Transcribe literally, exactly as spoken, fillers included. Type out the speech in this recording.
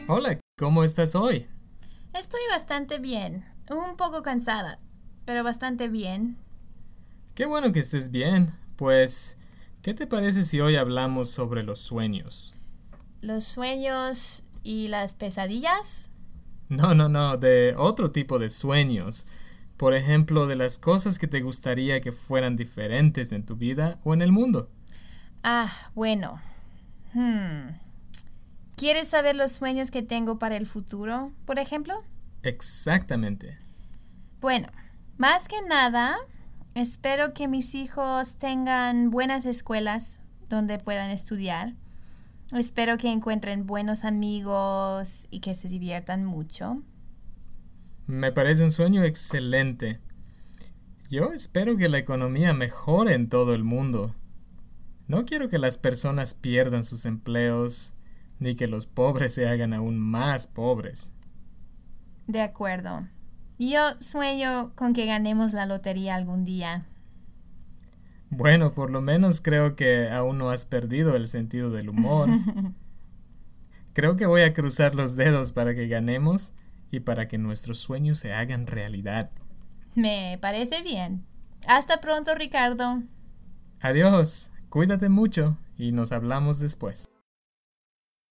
Hola, ¿cómo estás hoy? Estoy bastante bien. Un poco cansada, pero bastante bien. Qué bueno que estés bien. Pues, ¿qué te parece si hoy hablamos sobre los sueños? ¿Los sueños y las pesadillas? No, no, no, de otro tipo de sueños. Por ejemplo, de las cosas que te gustaría que fueran diferentes en tu vida o en el mundo. Ah, bueno. Hmm. ¿Quieres saber los sueños que tengo para el futuro, por ejemplo? Exactamente. Bueno, más que nada, espero que mis hijos tengan buenas escuelas donde puedan estudiar. Espero que encuentren buenos amigos y que se diviertan mucho. Me parece un sueño excelente. Yo espero que la economía mejore en todo el mundo. No quiero que las personas pierdan sus empleos, ni que los pobres se hagan aún más pobres. De acuerdo. Yo sueño con que ganemos la lotería algún día. Bueno, por lo menos creo que aún no has perdido el sentido del humor. Creo que voy a cruzar los dedos para que ganemos y para que nuestros sueños se hagan realidad. Me parece bien. Hasta pronto, Ricardo. Adiós, cuídate mucho y nos hablamos después.